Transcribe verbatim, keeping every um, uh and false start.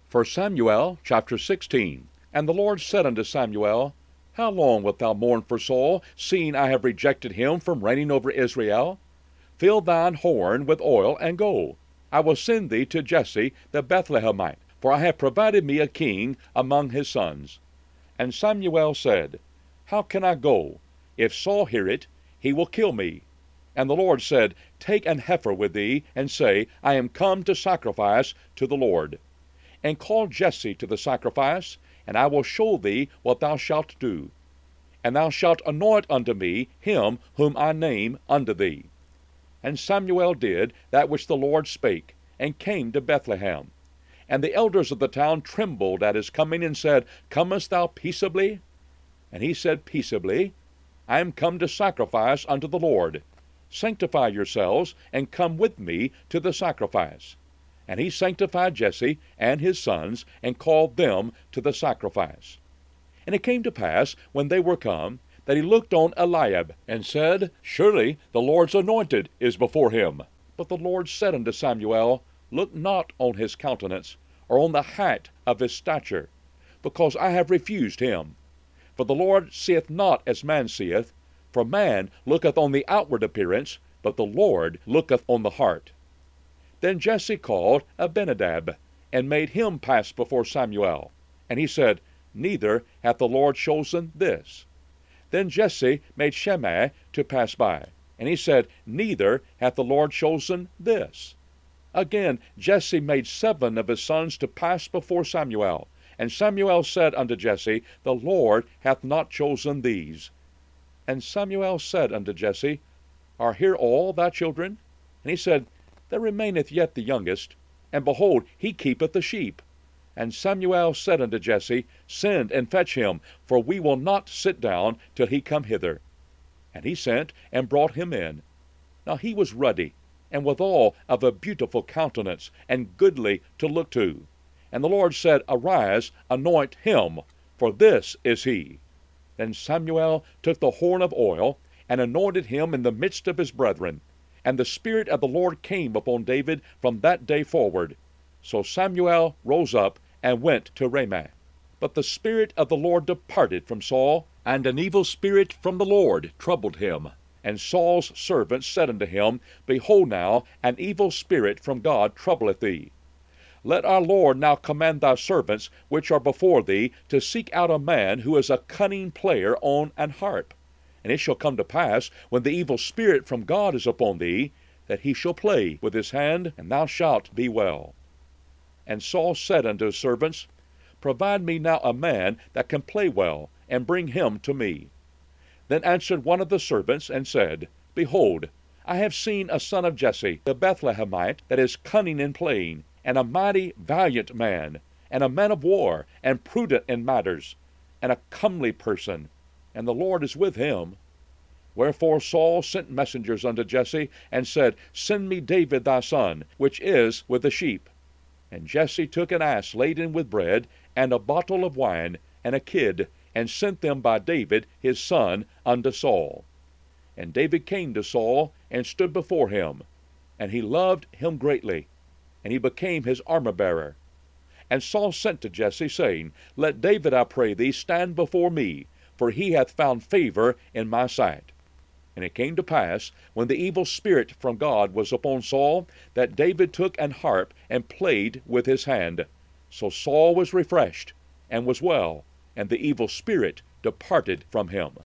First Samuel chapter sixteen. And the Lord said unto Samuel, How long wilt thou mourn for Saul, seeing I have rejected him from reigning over Israel? Fill thine horn with oil, and go. I will send thee to Jesse the Bethlehemite, for I have provided me a king among his sons. And Samuel said, How can I go? If Saul hear it, he will kill me. And the Lord said, Take an heifer with thee, and say, I am come to sacrifice to the Lord. And call Jesse to the sacrifice, and I will show thee what thou shalt do. And thou shalt anoint unto me him whom I name unto thee. And Samuel did that which the Lord spake, and came to Bethlehem. And the elders of the town trembled at his coming, and said, Comest thou peaceably? And he said peaceably, I am come to sacrifice unto the Lord. Sanctify yourselves, and come with me to the sacrifice. And he sanctified Jesse and his sons, and called them to the sacrifice. And it came to pass, when they were come, that he looked on Eliab, and said, Surely the Lord's anointed is before him. But the Lord said unto Samuel, Look not on his countenance, or on the height of his stature, because I have refused him. For the Lord seeth not as man seeth, for man looketh on the outward appearance, but the Lord looketh on the heart. Then Jesse called Abinadab, and made him pass before Samuel. And he said, Neither hath the Lord chosen this. Then Jesse made Shimei to pass by. And he said, Neither hath the Lord chosen this. Again Jesse made seven of his sons to pass before Samuel. And Samuel said unto Jesse, The Lord hath not chosen these. And Samuel said unto Jesse, Are here all thy children? And he said, There remaineth yet the youngest, and behold, he keepeth the sheep. And Samuel said unto Jesse, Send and fetch him, for we will not sit down till he come hither. And he sent, and brought him in. Now he was ruddy, and withal of a beautiful countenance, and goodly to look to. And the Lord said, Arise, anoint him, for this is he. Then Samuel took the horn of oil, and anointed him in the midst of his brethren. And the Spirit of the Lord came upon David from that day forward. So Samuel rose up, and went to Ramah. But the Spirit of the Lord departed from Saul, and an evil spirit from the Lord troubled him. And Saul's servants said unto him, Behold now, an evil spirit from God troubleth thee. Let our Lord now command thy servants, which are before thee, to seek out a man who is a cunning player on an harp. And it shall come to pass, when the evil spirit from God is upon thee, that he shall play with his hand, and thou shalt be well. And Saul said unto his servants, Provide me now a man that can play well, and bring him to me. Then answered one of the servants, and said, Behold, I have seen a son of Jesse, the Bethlehemite, that is cunning in playing, and a mighty valiant man, and a man of war, and prudent in matters, and a comely person, and the Lord is with him. Wherefore Saul sent messengers unto Jesse, and said, Send me David thy son, which is with the sheep. And Jesse took an ass laden with bread, and a bottle of wine, and a kid, and sent them by David his son unto Saul. And David came to Saul, and stood before him. And he loved him greatly, and he became his armor-bearer. And Saul sent to Jesse, saying, Let David, I pray thee, stand before me, for he hath found favor in my sight. And it came to pass, when the evil spirit from God was upon Saul, that David took an harp, and played with his hand. So Saul was refreshed, and was well, and the evil spirit departed from him.